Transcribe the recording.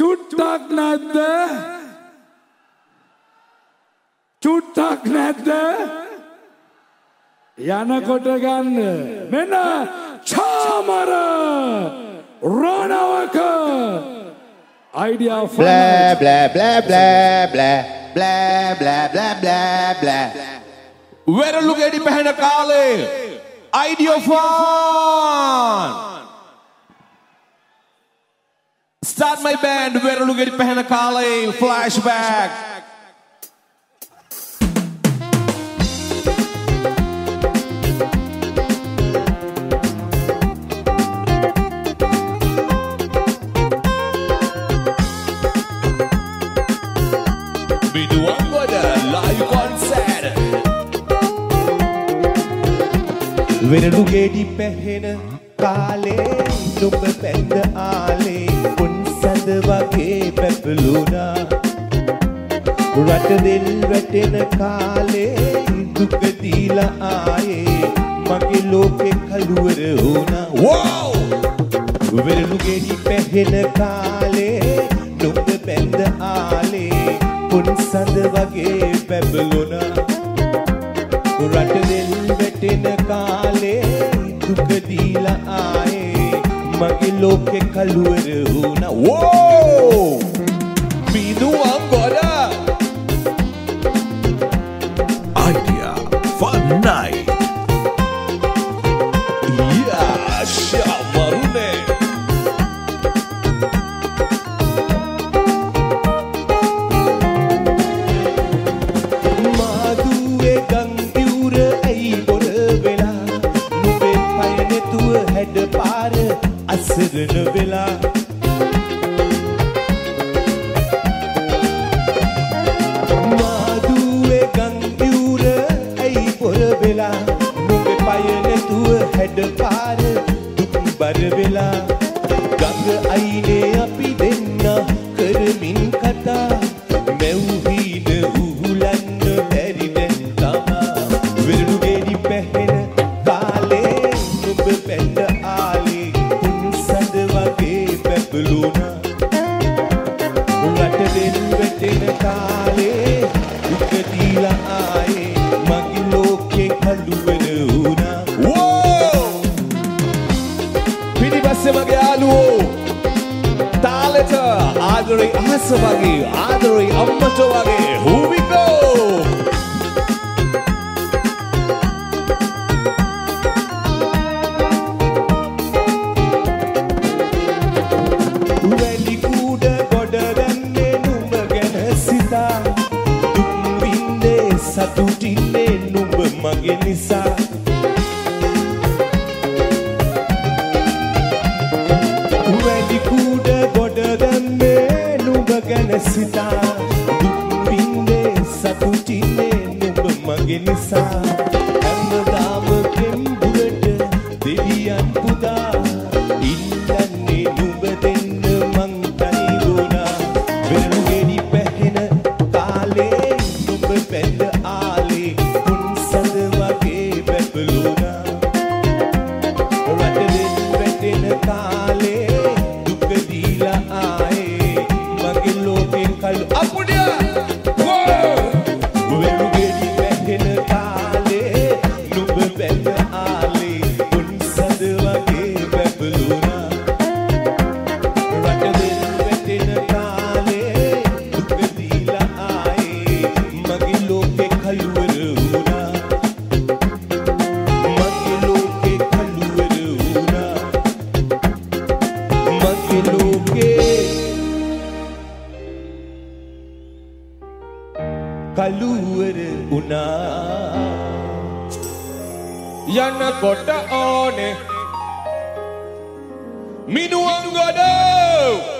චුට්ටක් නැද්ද? චුට්ටක් නැද්ද? යනකොට ගන්න මෙන්න Chamara Ranawaka idea of blah blah blah blah blah blah blah blah blah blah වෙරළුගෙඩි පැහැෙන කාලේ idea fun start my band වෙරළුගෙඩි පැහැෙන කාලේ flashback වෙරළුගෙඩි පැහෙන කාලේ නුඹ පැන්ද ආලේ පොන්සඳ වගේ පැපළුණා රට දෙල් වැටෙන කාලේ දුක දීලා ආයේ මගේ ලෝකේ කළුවර වුණා වෝව් වෙරළුගෙඩි පැහෙන කාලේ නුඹ පැන්ද ආලේ පොන්සඳ වගේ පැපළුණා රට දෙල් වැටෙන කාලේ දුක දීලා ආයේ මගේ ලෝකේ කළුවර වුණා වෝ බිනුවම් ගොඩ idea fun night yeah shamarune අසරණ වෙලා මාදුවේ ගං යුර ඇයි පොර වෙලා නුඹේ පය නැතුව හැඩ පාර දුක් බර වෙලා ගඟ අයිනේ අපි දෙන්න කරමින් කතා මැව්හීන උහුලන්න බැරි දැන් තමා වෙරළුගෙඩි පැහෙන කාලේ නුඹ පැන්ද ආලේ රට දෙල් වැටෙන කාලේ දුක දීලා ආයේ මගේ ලෝකේ කළුවර වුණා වෝ පිටිපස්සේ මගේ යාළුවෝ තාලෙට ආදරේ අහස වගේ ආදරේ අම්මට වගේ here we go සතුටින්නේ නුඹ මගේ නිසා වැඩි කුඩ ගොඩ දැම්මේ නුඹ ගැන සිතා දුක් විඳේ සතුටින්නේ නුඹ මගේ නිසා හැමදාම කෙම්බුරට දෙවියන් පුදා ඉන්නන්නේ නුඹ දෙන්න මං තනි වුණා වෙරළුගෙඩි පැහෙන කාලේ නුඹ පැන්ද කළුවර උනා යනකොට ඕනේ මිනුවම් ගොඩ